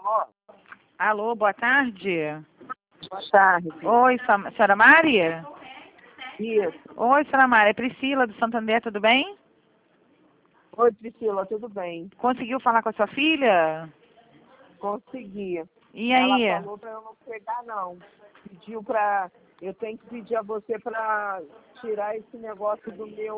Alô, boa tarde. Boa tarde. Oi, senhora Mari? Isso. Oi, senhora Mari. É Priscila do Santander, tudo bem? Oi, Priscila, tudo bem? Conseguiu falar com a sua filha? Consegui. E aí? Ela falou para eu não pegar, não. Pediu para... Eu tenho que pedir a você para tirar esse negócio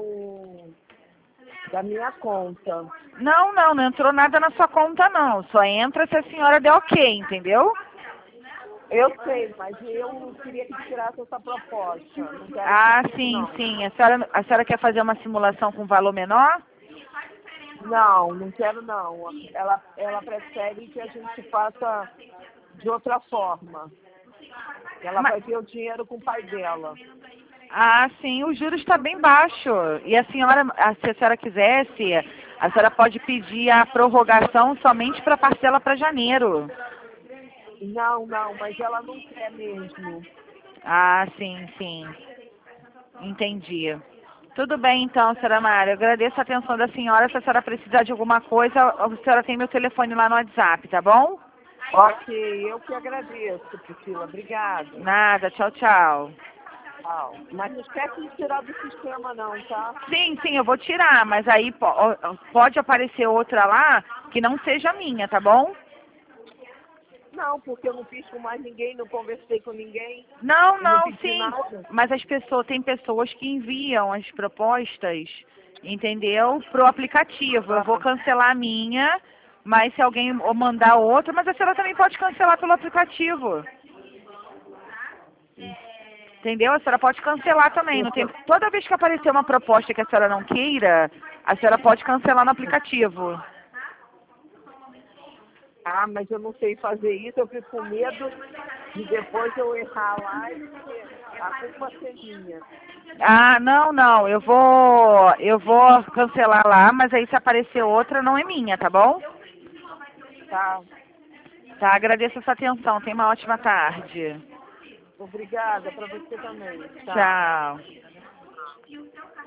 da minha conta. Não entrou nada na sua conta, não. Só entra se a senhora der ok, entendeu? Eu sei, mas eu queria que tirasse essa proposta. Não quero Ah, pedir, sim, não. sim. A senhora quer fazer uma simulação com valor menor? Não quero, não. Ela prefere que a gente faça de outra forma. Ela vai ver o dinheiro com o pai dela. Ah, sim, o juros está bem baixo. E a senhora, se a senhora quisesse, a senhora pode pedir a prorrogação somente para parcela para janeiro. Não, mas ela não quer mesmo. Ah, sim. Entendi. Tudo bem, então, senhora Mara. Eu agradeço a atenção da senhora. Se a senhora precisar de alguma coisa, a senhora tem meu telefone lá no WhatsApp, tá bom? Ok, eu que agradeço, Priscila. Obrigada. Nada, tchau, tchau. Tchau. Mas não esquece de tirar do sistema, não, tá? Sim, eu vou tirar, mas aí pode aparecer outra lá que não seja minha, tá bom? Não, porque eu não fiz com mais ninguém, não conversei com ninguém, Não, eu não pedi sim. nada. Mas tem pessoas que enviam as propostas, entendeu? Pro aplicativo. Eu vou Ah, cancelar a minha, mas se alguém mandar outra, mas a senhora também pode cancelar pelo aplicativo. Entendeu? A senhora pode cancelar também. Não tem... Toda vez que aparecer uma proposta que a senhora não queira, a senhora pode cancelar no aplicativo. mas eu não sei fazer isso, eu fico com medo de depois eu errar lá e a culpa ser minha. Ah, não. Eu vou cancelar lá, mas aí se aparecer outra, não é minha, tá bom? Tá? Tá, agradeço a sua atenção. Tenha uma ótima tarde. Obrigada, para você também. Tchau. Tchau.